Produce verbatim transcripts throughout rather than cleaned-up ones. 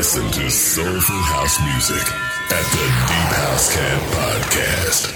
Listen to soulful house music at the Deep House Cat Podcast.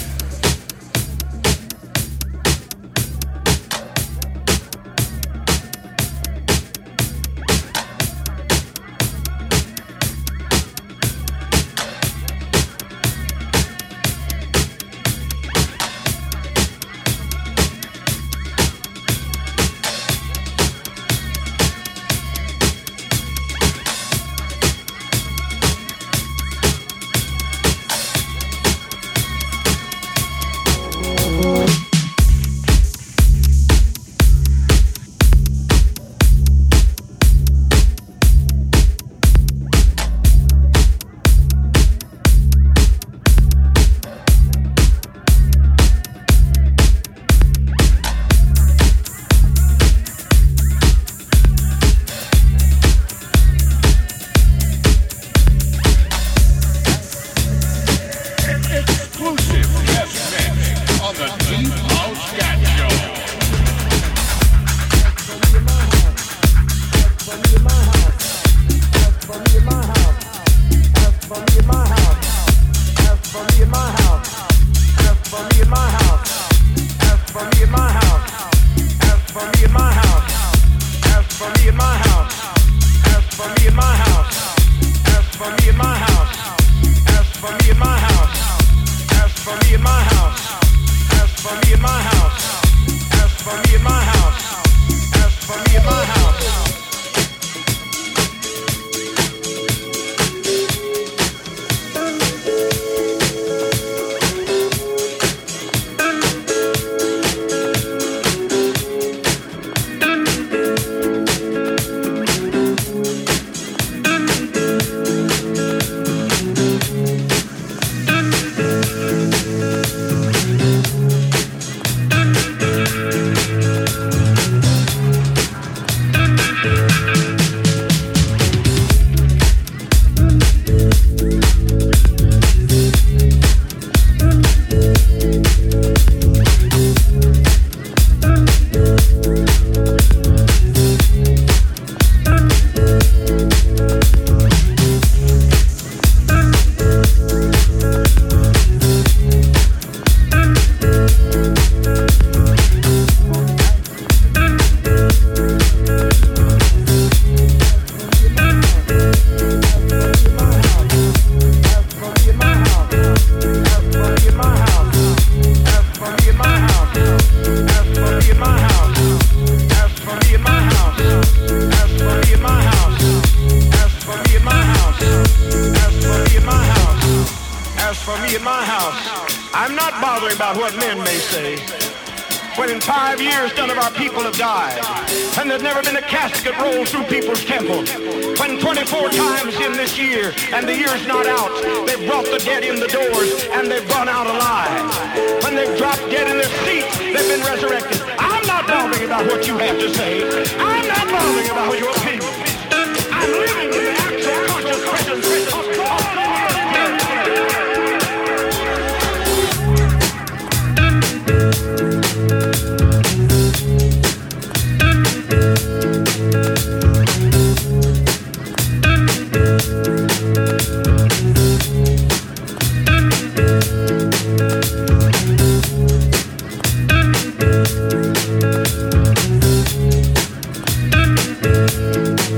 And the year's not out. They've brought the dead in the doors and they've gone out alive. When they've dropped dead in their seats, they've been resurrected. I'm not bothering about what you have to say. I'm not bothering about your opinion. I'm living in the actual conscious presence of God. Thank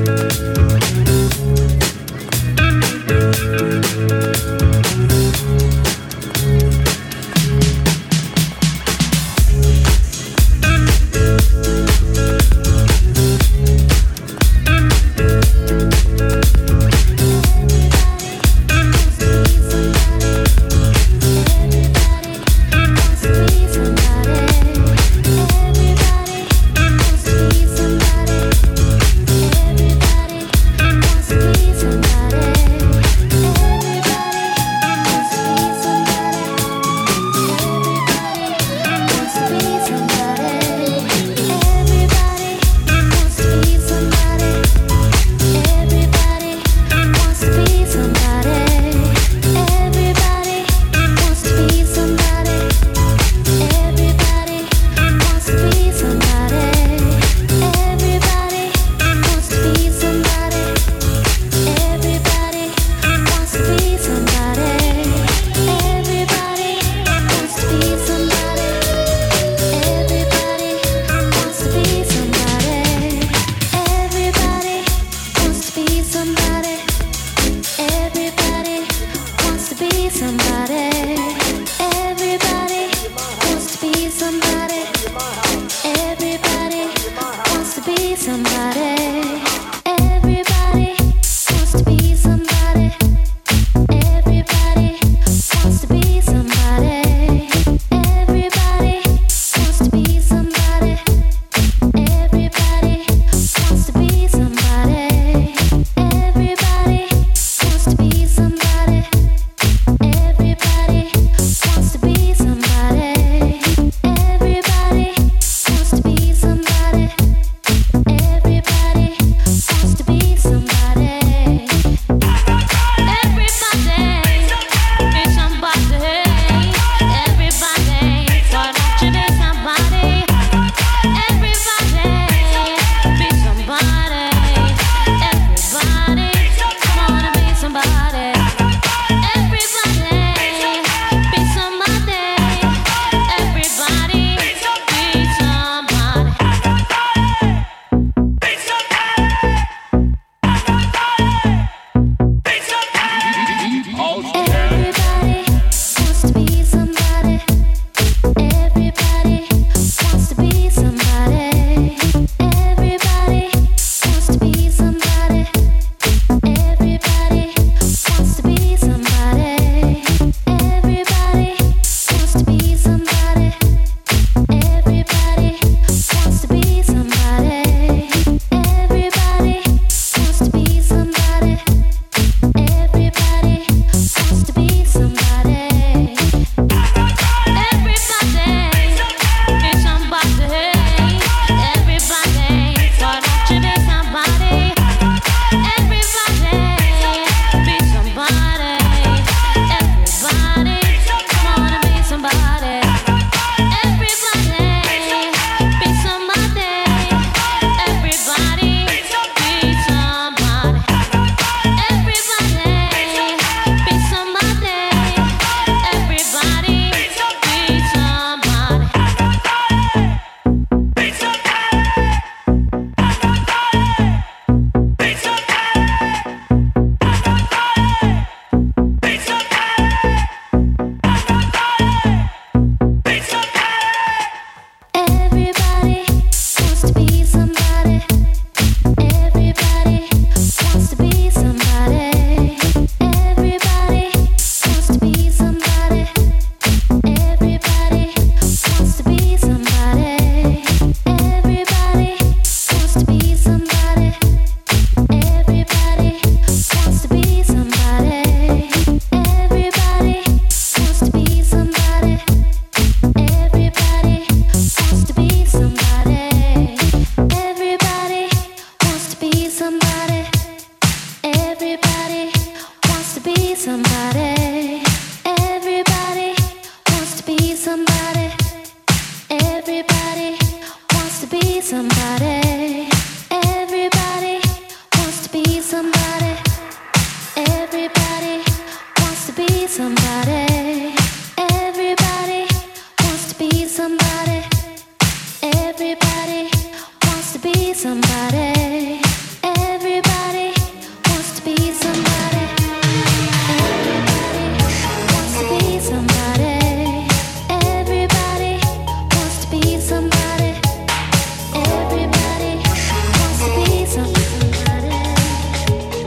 somebody. Everybody wants to be somebody. Everybody wants to be somebody. Everybody wants to be somebody. Everybody wants to be somebody. Everybody wants to be somebody. Everybody wants to be somebody. Everybody wants to be somebody. Everybody wants to be somebody. Everybody wants to be somebody. Everybody wants to be somebody. Everybody wants to be somebody.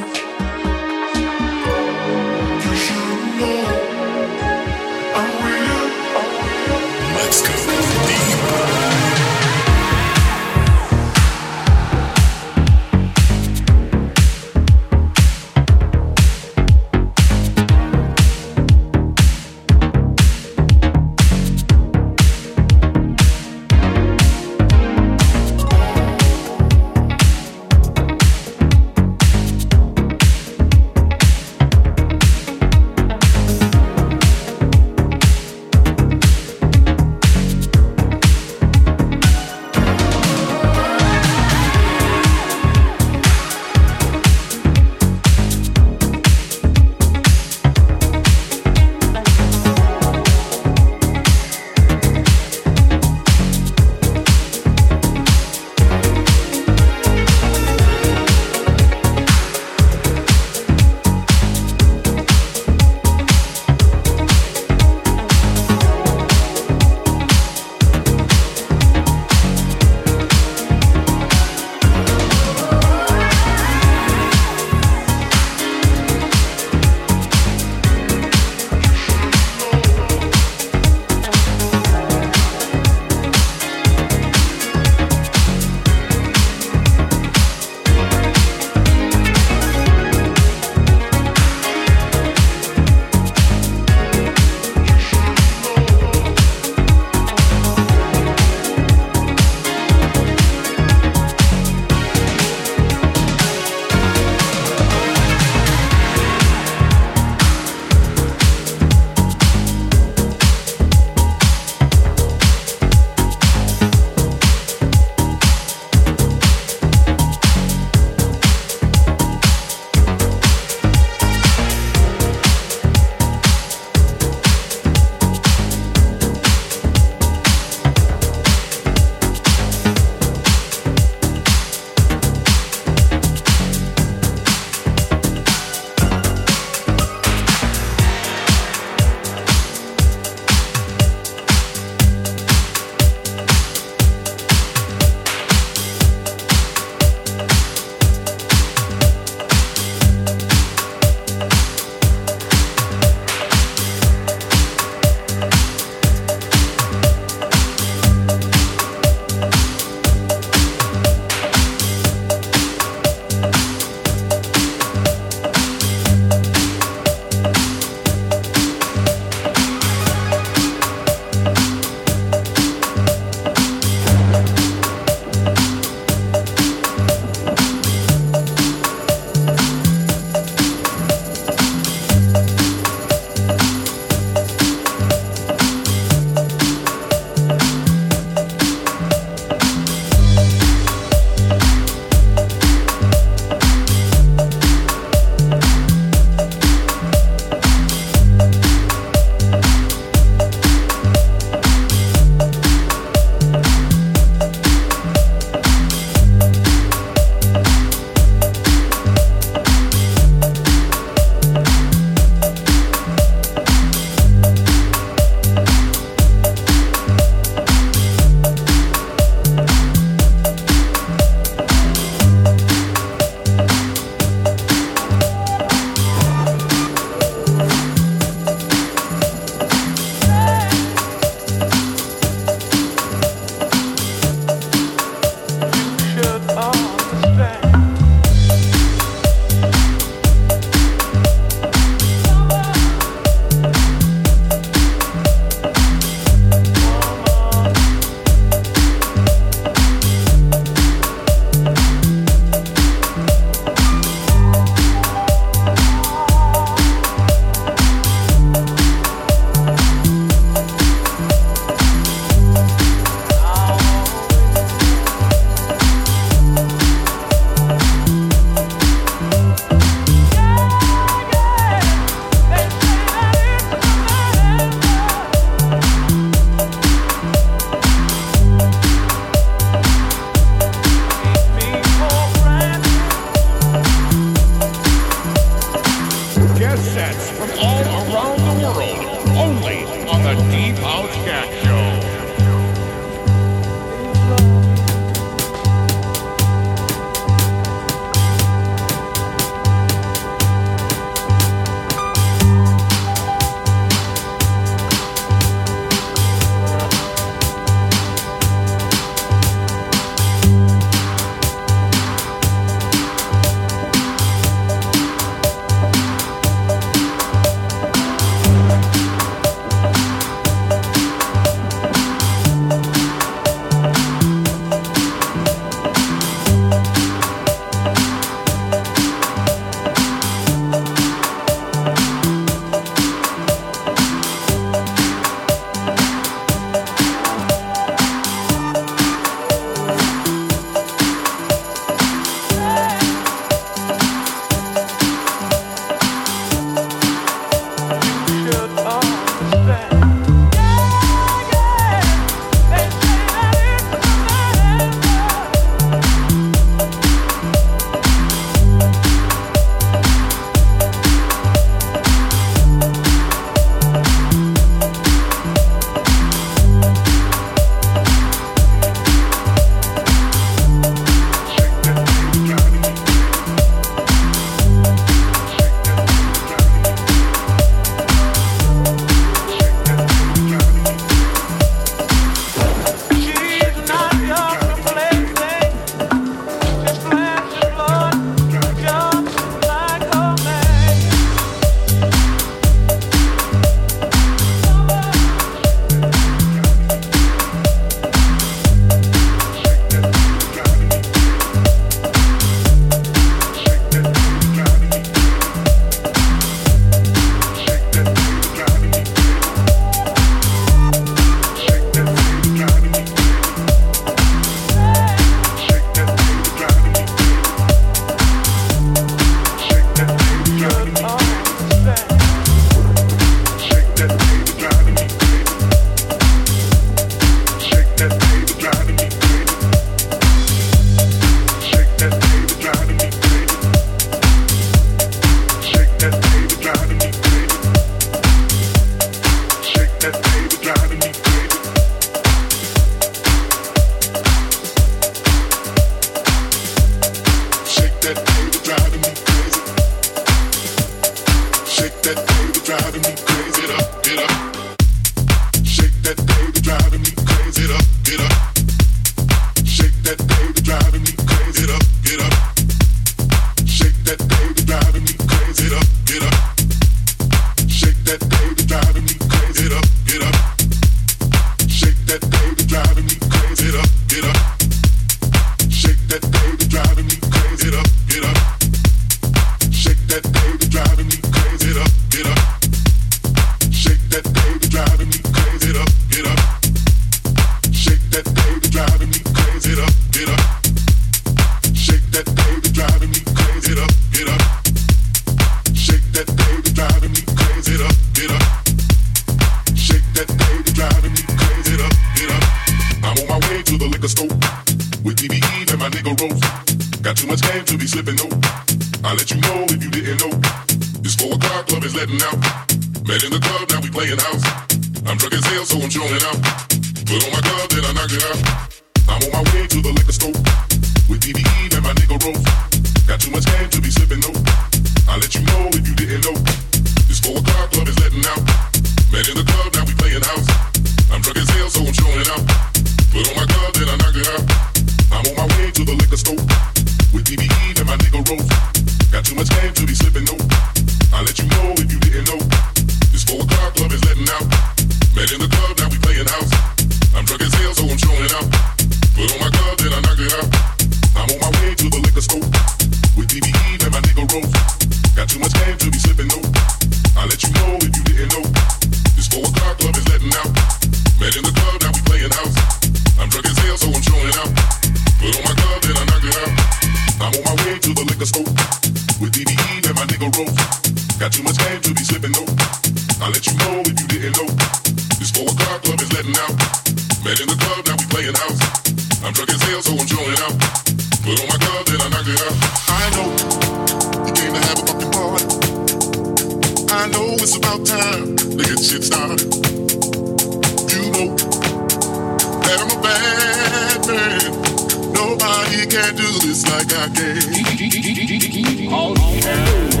liquor store with D B E and my nigga Rose. Got too much game to be slipping, no. I'll let you know if you didn't know. This four o'clock club is letting out. Met in the club, now we playing house. I'm drunk as hell, so I'm showing out. Put on my glove, then I knock it out. I'm on my way to the liquor store with D B E and my nigga Rose. Got too much game to be slipping, no. I'll let you know if you didn't know. This four o'clock club is letting out. Met in the club, now we playing house. I'm drunk as hell, so I'm showing out. Put on my glove, then I knock it out. I'm on my way to the liquor store with D B E and my nigga Rose. Got too much game to be slipping, no. I'll let you know if you didn't know. This four o'clock club is letting out. Met in the club, now we playing house. I'm drunk as hell, so I'm showing out. Put on my glove, then I knock it out. I'm on my way to the liquor store with D B E and my nigga Rose. Got too much game to be slipping, no. I'll let you know if you didn't know. This four o'clock club is letting out. Met in the club, now we playing house. I'm drunk as hell, so I'm showing out. Put on my glove, then I knock it out. I'm on my way to the liquor store with D B E and my nigga Rose. Got too much game to be slipping, no. I'll let you know if you didn't know. This four o'clock club is letting out. Met in the club, now we playing house. I'm drunk as hell, so I'm showing out. Put on my glove, then I knock it out. I know you came to have a fucking party. I know it's about time to get shit started. You know that I'm a bad man. Nobody can do this like I can. Oh, yeah.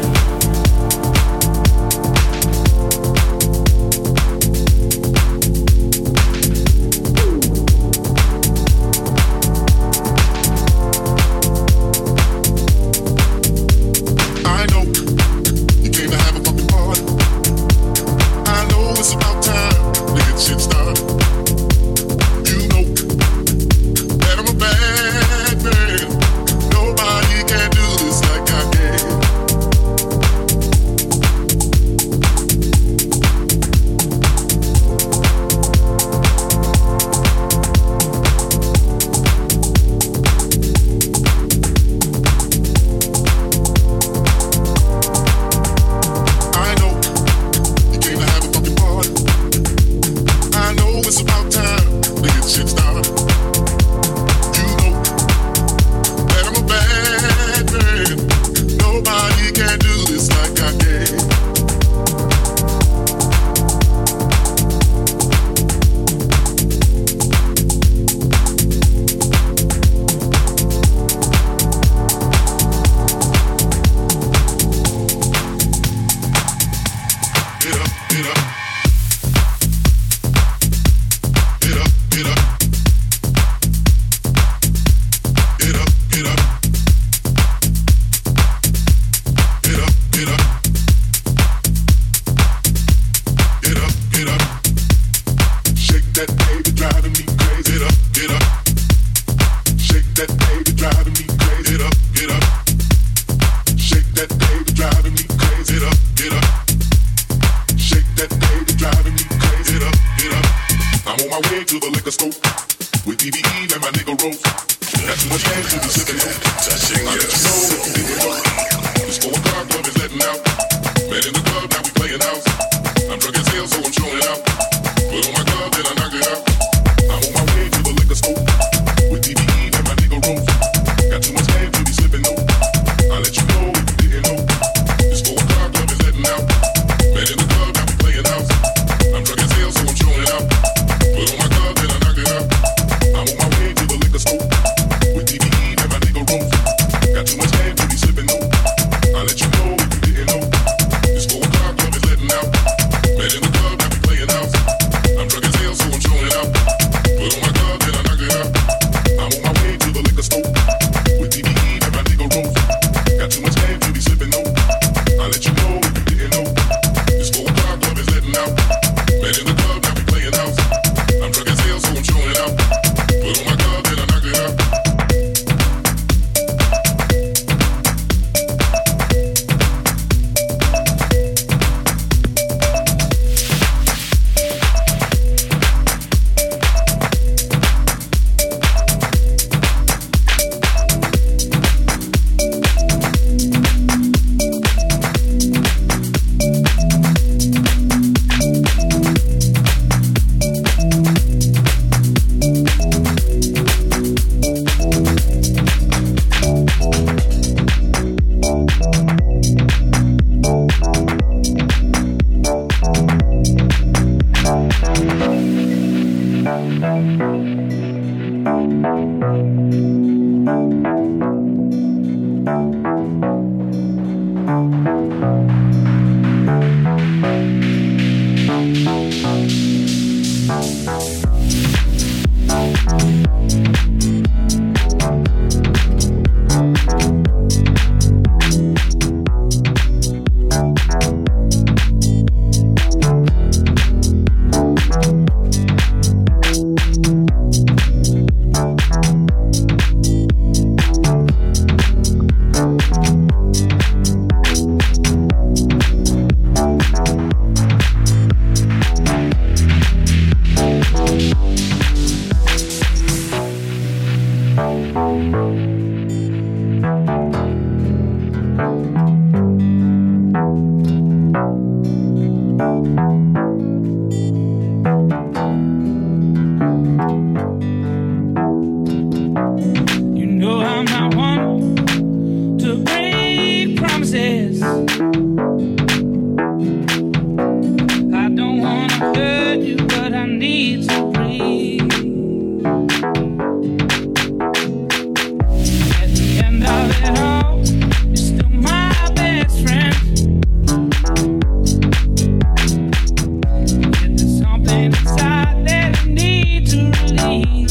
Rose. Got too much game to be slipping, no. I'll let you know if you didn't know. This four o'clock club is letting out. Man in the club, now we playing house. I'm drunk as hell, so I'm showing out. Put on my glove, then I knock it out. I'm on my way to the liquor store with D B E and my nigga Rose. Got too much game to be slipping, no. I'll let you know if you didn't know. This four You know I'm not one to break promises. I don't wanna hurt you, but I need to breathe. At the end of it all, you're still my best friend. Yet there's something inside that I need to release.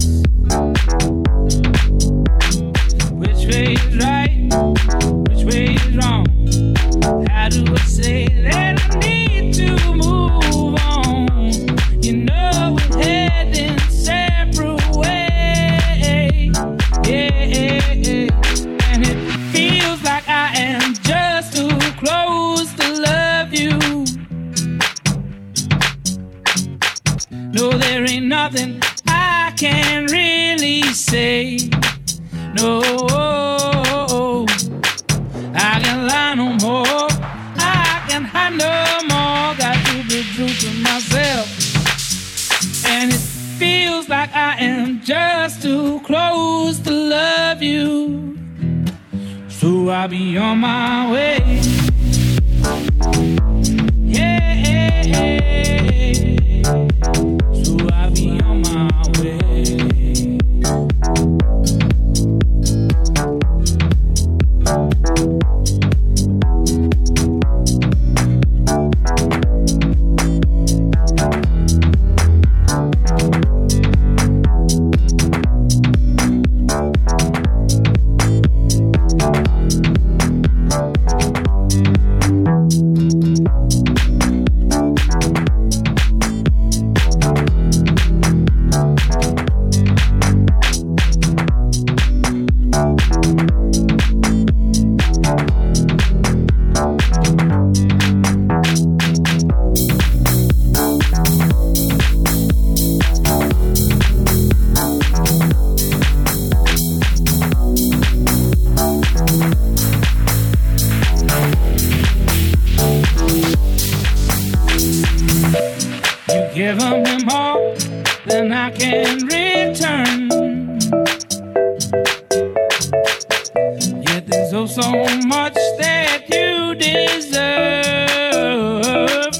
Which way is right? Which way is wrong? How do I say that I need to move on? You know we're heading separate ways. Yeah, and it feels like I am just too close to love you. No, there ain't nothing I can really say. No, I can lie no more. I can hide no more. Got to be true to myself. And it feels like I am just too close to love you. So I'll be on my way. Yeah. So I'll be on my way. Give them more than I can return. Yet there's oh so much that you deserve.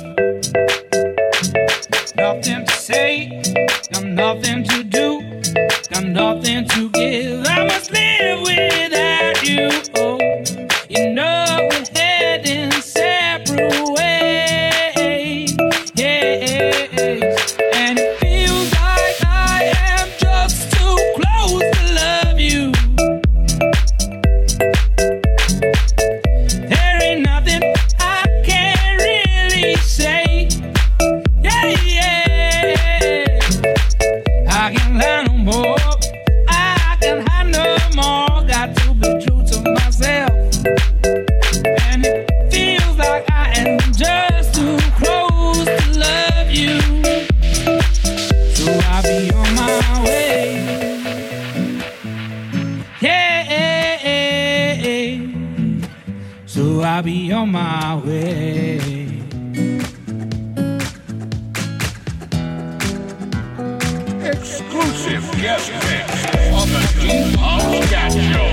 Nothing to say, got nothing to do, got nothing to give. I must live without you. Oh, you know we're heading separate ways. I'll be on my way. Exclusive guest mix on the Deep House Cat Show.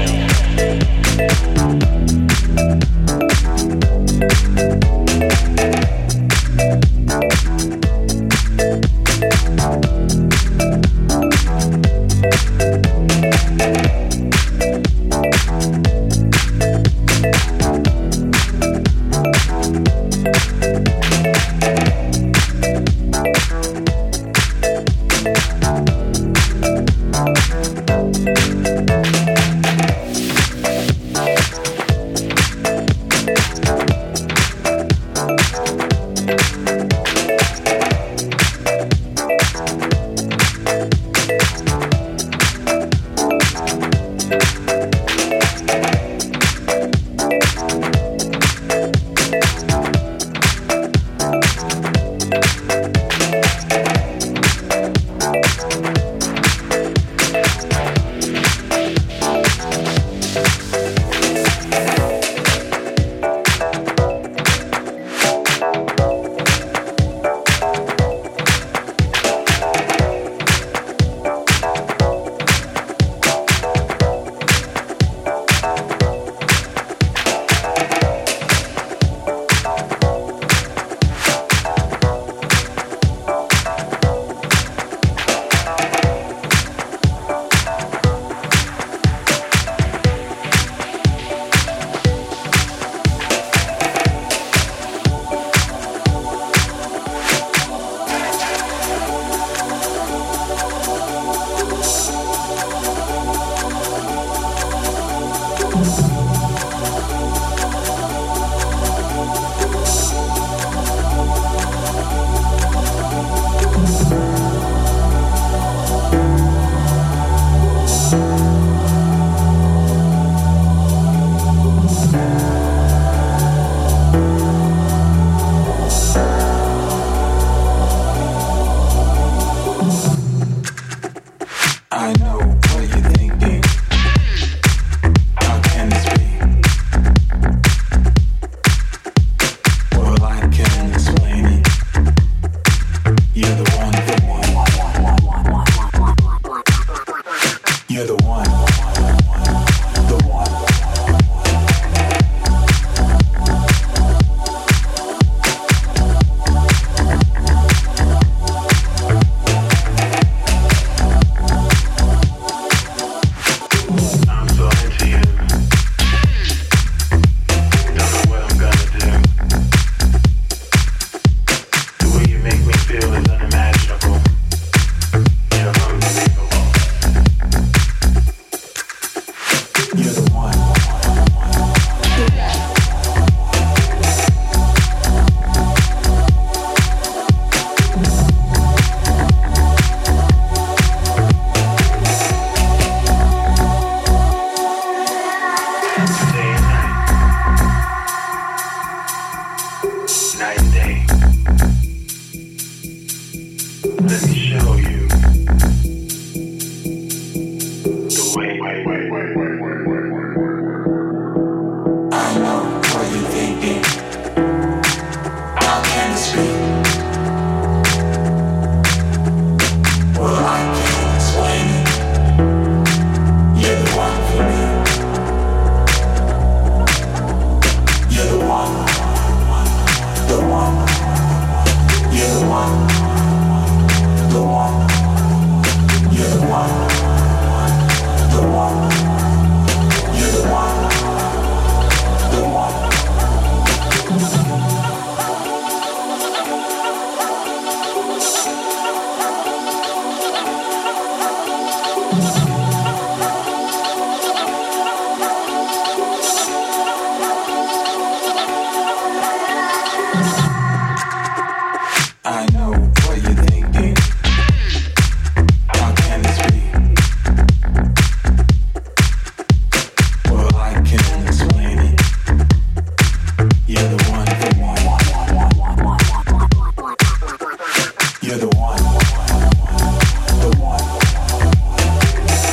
You're the one, the one,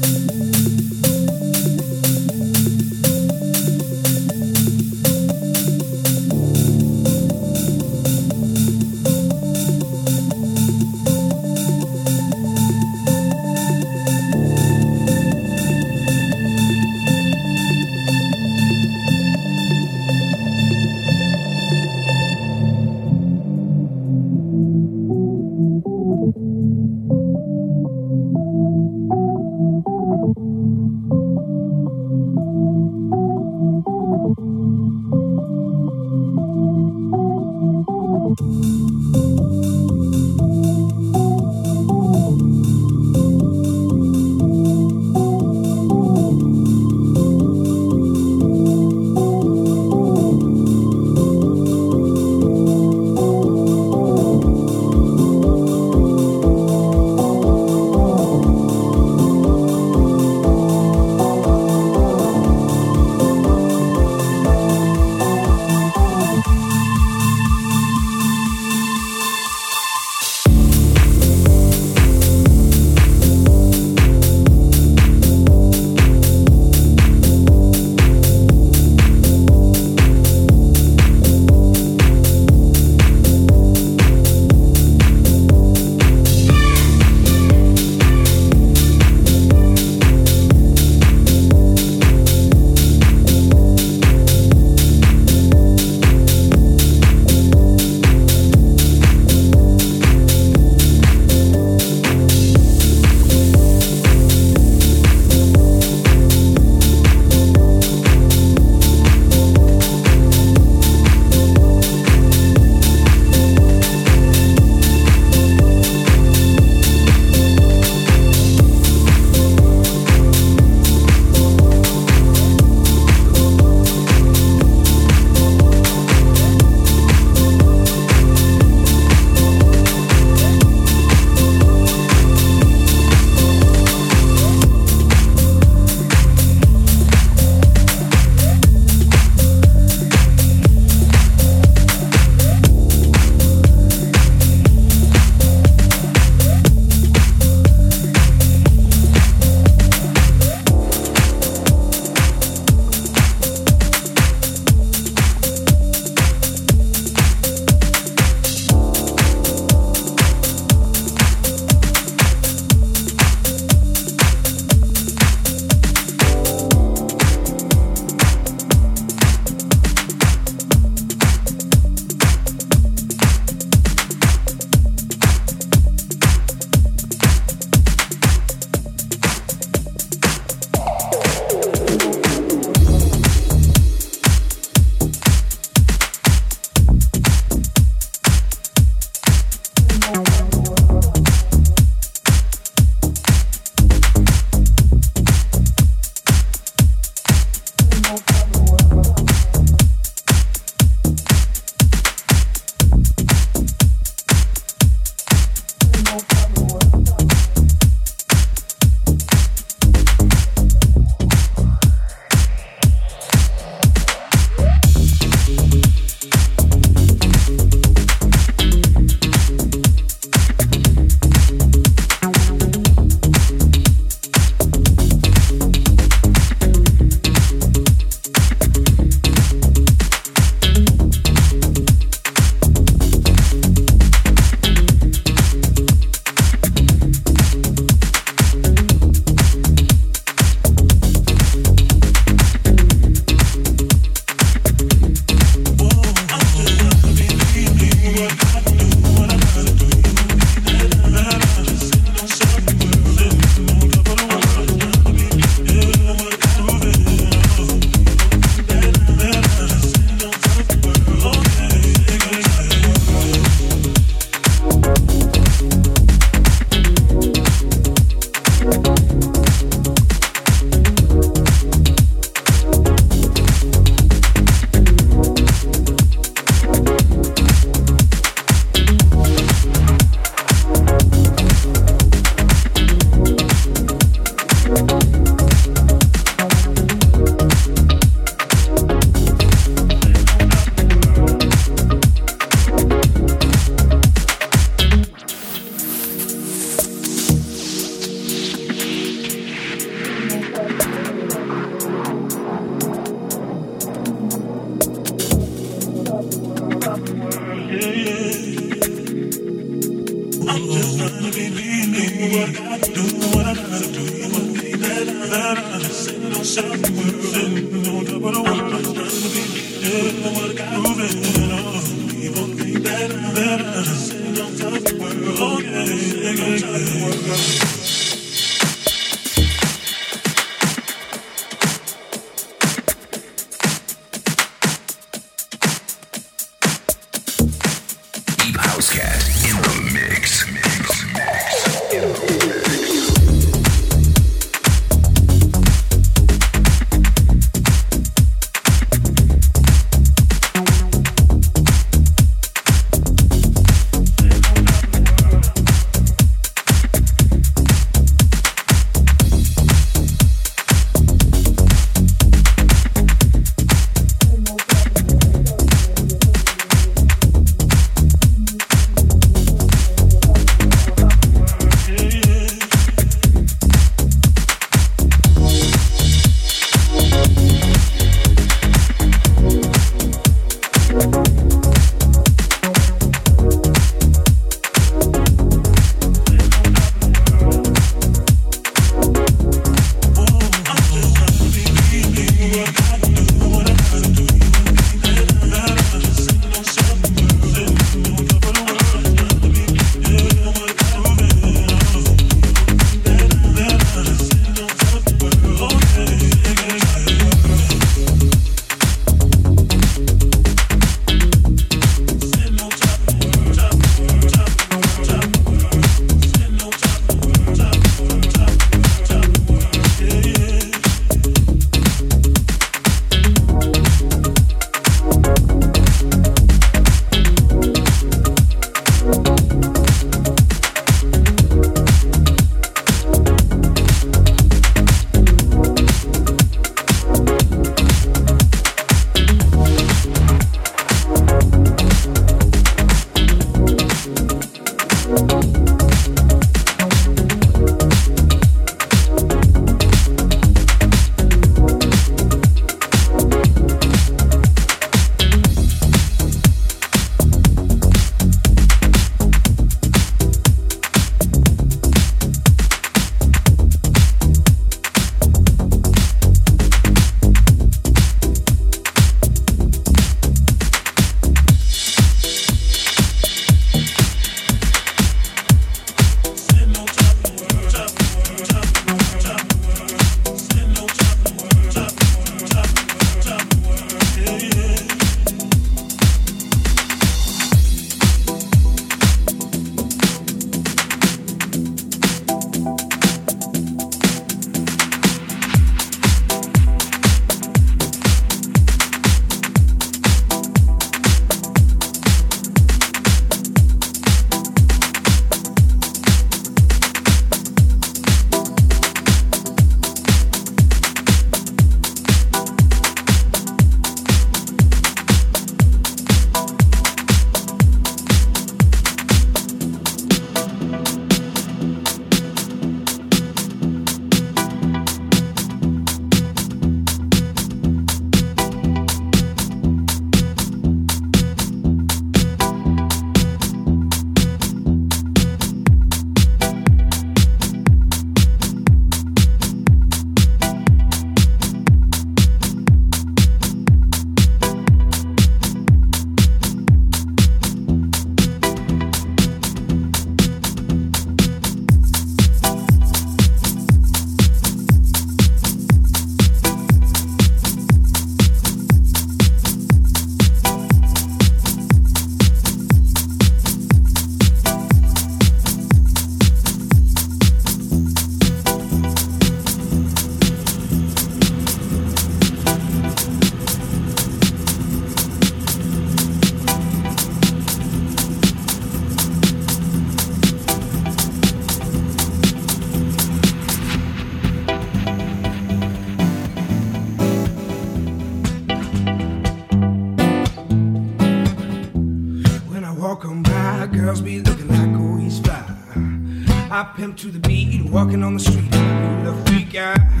I pimp to the beat, walking on the street. I do the freak out.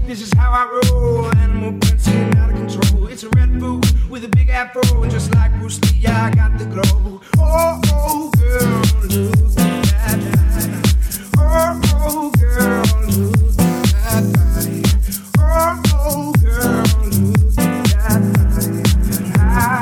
This is how I roll, animal prancing out of control. It's a red bull with a big afro, and just like Bruce Lee, I got the glow. Oh, oh, girl, look at that. Oh, oh, girl, look at that body. Oh, oh, girl, look at that body. Ah.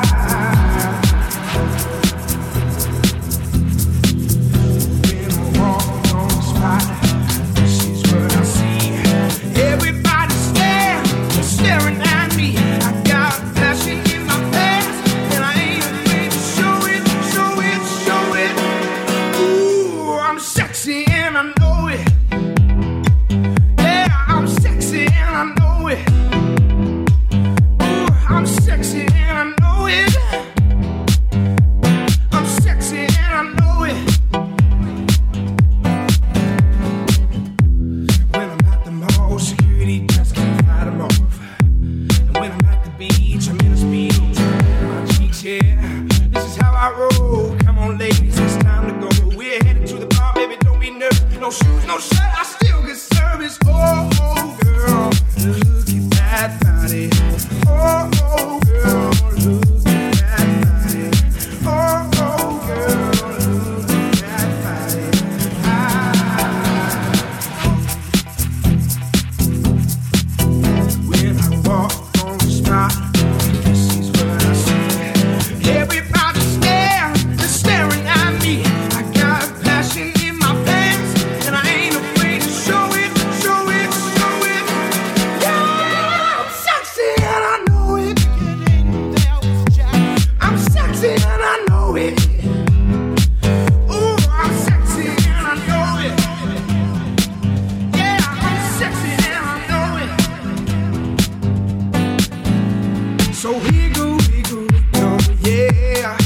When I walk on the spot, this is what I see. Everybody stare, staring at me. I got passion in my pants, and I ain't afraid to show it, show it, show it. Ooh, I'm sexy and I know it. Yeah, I'm sexy and I know it. Ooh, I'm sexy and I know it. I'm sexy and I know it. When I'm at the mall, security just can't fight them off. And when I'm at the beach, I'm in a speedo, turning my cheeks, yeah. This is how I roll. Come on, ladies, it's time to go. We're headed to the bar, baby, don't be nervous. No shoes, no shirt, I still get service. Oh, oh, girl, look at that body. Oh, oh, girl, look at that body. Oh, oh, girl, look at that body. Ah. When I walk on the spot, this is what I see. Everybody stare, they're staring at me. I got passion in my pants, and I ain't afraid to show it, show it, show it. Yeah, I'm sexy and I know it. I'm sexy and I know it. Ooh, I'm sexy and I know it. Yeah, I'm sexy and I know it. So wiggle, wiggle, wiggle, yeah.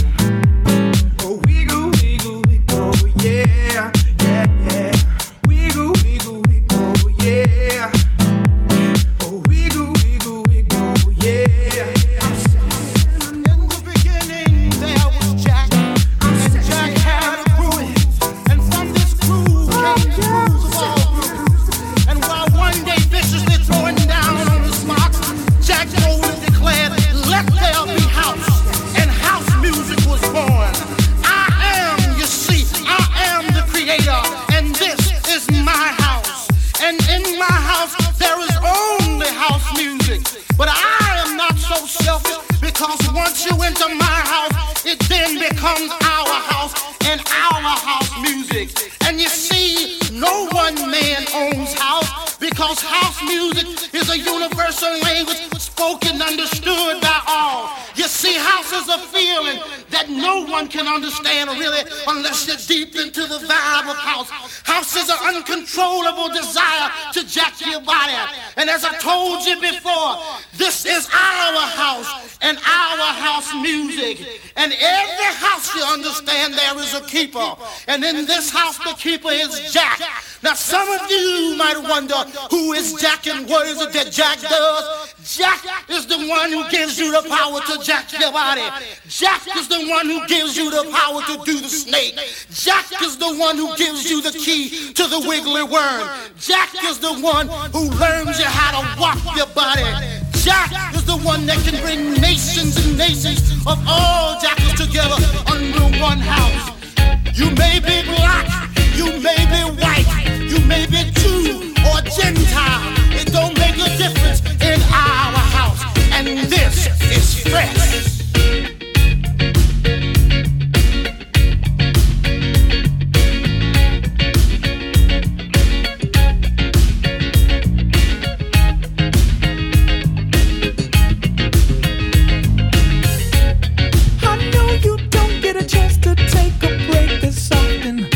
Oh, wiggle, wiggle, wiggle, yeah. Yeah, yeah. Wiggle, wiggle, wiggle, yeah. Oh, wiggle, wiggle, wiggle, yeah. I'm sexy and I know it. In the beginning, there was Jack, I'm and sexy Jack and had I a know crew, it. and from this crew came the crews of all crews. And while one day viciously throwing down on his mark, Jack boldly declared, "Let there be house," and house music was born. I am, you see, I am the creator, and this is my house. And in my house, there is only house music. But I am not so selfish, because once you enter my house, it then becomes our house and our house music. And you see, no one man owns house, because house music is a universal language spoken, understood by all. You see, house is a feeling that no one can understand really unless you're deep into the vibe of house. House is an uncontrollable desire to jack your body. And as I told you before, this is our house and our house music. And every house, you understand, there is a keeper. And in this house, the keeper is Jack. Now, some of you might wonder, who is Jack and what is it that Jack does? Jack is the one who gives you the power to jack your body. Jack is the one who gives you the power to do the snake. Jack is the one who gives you the key to the wiggly worm. Jack is the one who learns you how to walk your body. Jack is the one that can bring nations and nations of all jackals together under one house. You may be black, you may be white, you may be Jew or Gentile. It don't make a difference in our house. And this is fresh. I know you don't get a chance to take a break this often.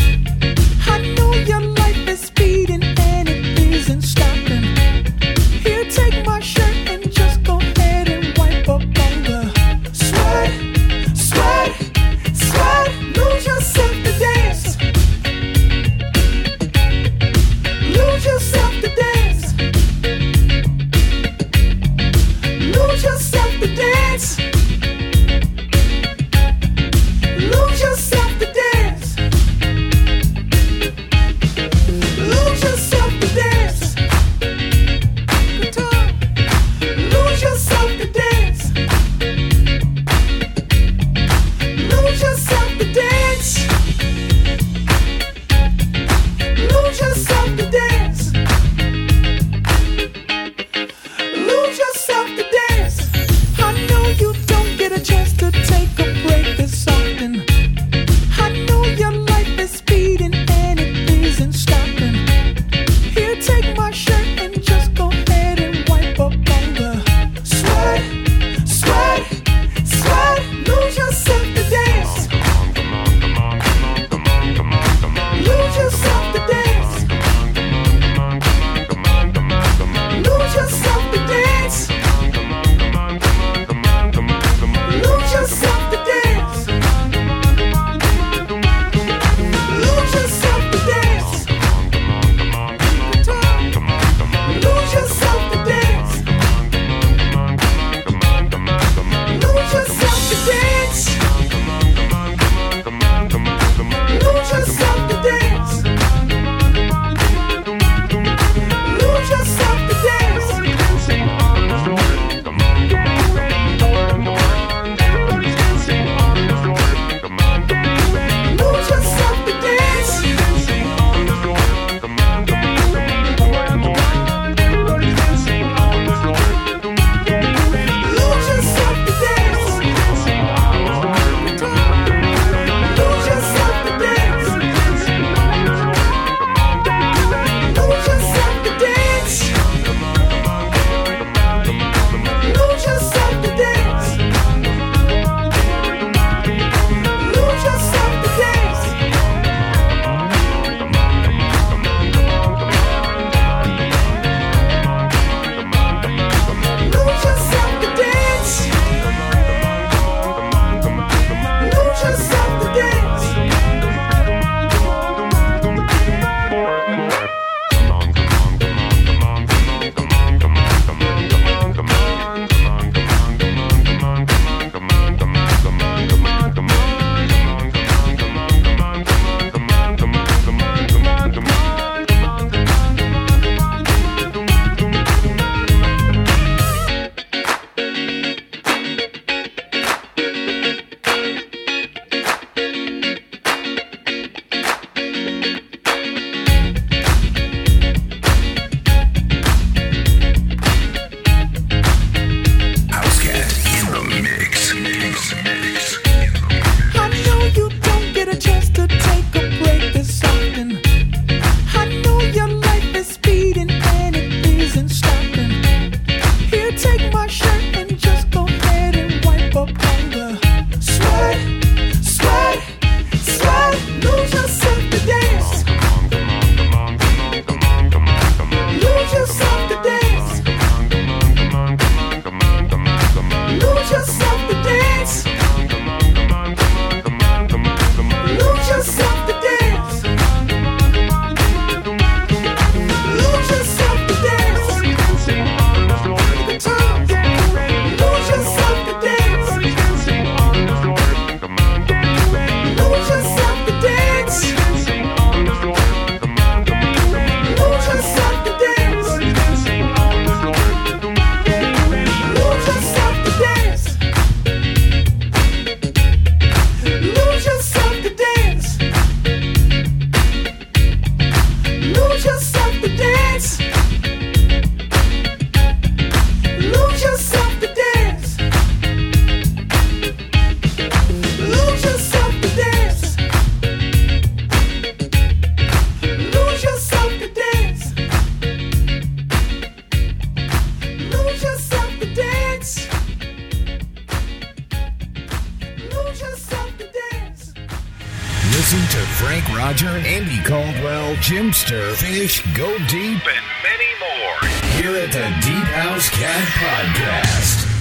Listen to Frank Roger, Andy Caldwell, Jimster, Fish, Go Deep, And many more. here at the Deep House Cat Podcast.